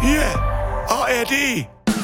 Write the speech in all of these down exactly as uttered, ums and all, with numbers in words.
Hier, A R D.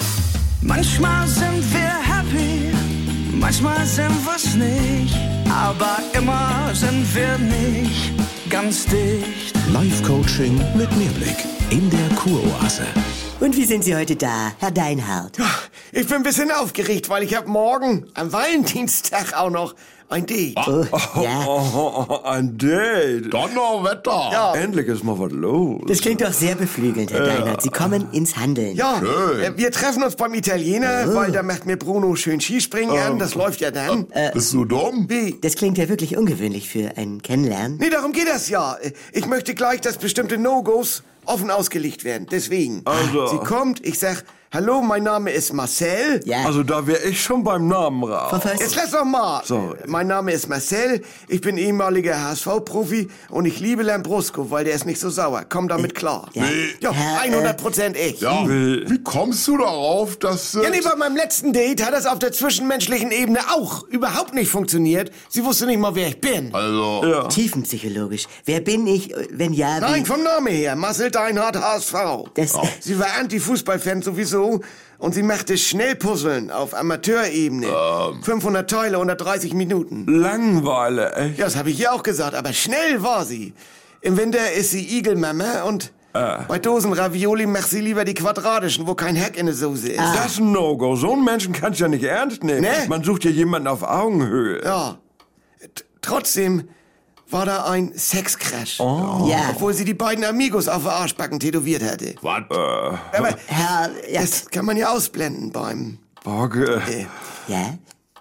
Manchmal sind wir happy, manchmal sind wir's nicht, aber immer sind wir nicht ganz dicht. Live-Coaching mit Mehrblick in der Kuroase. Und wie sind Sie heute da, Herr Deinhardt? Ich bin ein bisschen aufgeregt, weil ich hab morgen, am Valentinstag, auch noch ein Date. Oh, ja, Oh, ein Date. Donnerwetter. Ja. Endlich ist mal was los. das klingt doch sehr beflügelnd, Herr Deinhardt. Sie kommen ins Handeln. Ja, Schön. äh, wir treffen uns beim Italiener, weil da macht mir Bruno schön Skispringen an. Das läuft ja dann. Bist du dumm? Wie? Das klingt ja wirklich ungewöhnlich für ein Kennenlernen. Nee, darum geht das ja. Ich möchte gleich, dass bestimmte No-Gos offen ausgelegt werden. Deswegen. Also. Sie kommt, ich sag, hallo, mein Name ist Marcel. Ja, Also da wäre ich schon beim Namen raus. Frau Förster. Jetzt lass doch mal. Sorry. Mein Name ist Marcel, ich bin ehemaliger H S V-Profi und ich liebe Lambrusco, weil der ist nicht so sauer. Komm damit klar. ja. Ja, Herr, hundert Prozent ich. Ja. Wie- Wie kommst du darauf, dass... Äh, Ja, nee, bei meinem letzten Date hat das auf der zwischenmenschlichen Ebene auch überhaupt nicht funktioniert. Sie wusste nicht mal, wer ich bin. Also... äh, tiefenpsychologisch. Wer bin ich, wenn ja, wie... Nein, vom Namen her. Marcel Deinhardt, H S V. Das, Sie war Anti-Fußballfan sowieso und sie machte Schnellpuzzeln auf Amateurebene. fünfhundert Teile, hundertdreißig Minuten. Langweile, echt? Ja, das habe ich ihr auch gesagt, aber schnell war sie. Im Winter ist sie Igelmama und bei Dosen Ravioli macht sie lieber die quadratischen, wo kein Hack in der Soße ist. Das ist ein No-Go. So einen Menschen kannst du ja nicht ernst nehmen. Ne? Man sucht ja jemanden auf Augenhöhe. Ja. T- Trotzdem war da ein Sexcrash. ja, Obwohl sie die beiden Amigos auf der Arschbacken tätowiert hatte. Was? Aber Herr, ja, das kann man ja ausblenden beim... Borge. Äh, ja,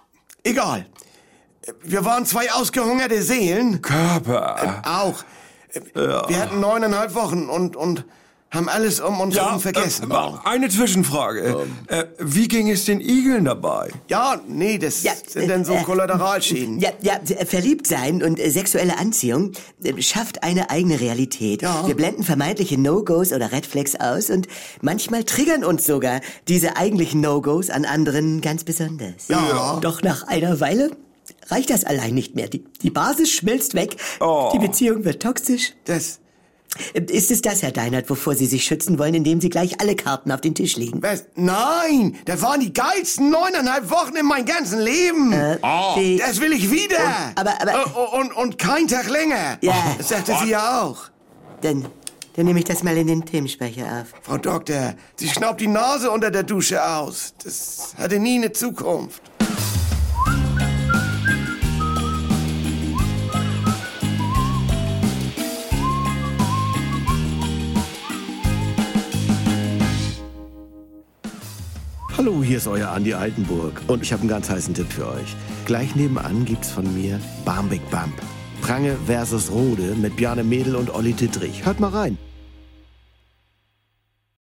egal. Wir waren zwei ausgehungerte Seelen. Körper. Auch. Wir hatten neuneinhalb Wochen und, und haben alles um uns herum vergessen. Äh, eine Zwischenfrage. Äh, wie ging es den Igeln dabei? Ja, nee, das Ja, sind dann so äh, Kollateralschäden. ja, ja, verliebt sein und äh, sexuelle Anziehung äh, schafft eine eigene Realität. Ja. Wir blenden vermeintliche No-Gos oder Red Flags aus und manchmal triggern uns sogar diese eigentlichen No-Gos an anderen ganz besonders. Ja. Doch nach einer Weile reicht das allein nicht mehr. Die, die Basis schmilzt weg, Oh. die Beziehung wird toxisch. Das, Ist es das, Herr Deinhardt, wovor Sie sich schützen wollen, indem Sie gleich alle Karten auf den Tisch legen? was? Nein, das waren die geilsten neuneinhalb Wochen in meinem ganzen Leben. Die- Das will ich wieder. aber- aber- Äh, und, und kein Tag länger. Ja. Das sagte sie ja auch. Dann, dann nehme ich das mal in den Themenspeicher auf. Frau Doktor, sie schnaubt die Nase unter der Dusche aus. Das hatte nie eine Zukunft. Hallo, hier ist euer Andi Altenburg und ich habe einen ganz heißen Tipp für euch. Gleich nebenan gibt's von mir Bam Big Bump. Prange versus Rode mit Bjarne Mädel und Olli Dittrich. Hört mal rein.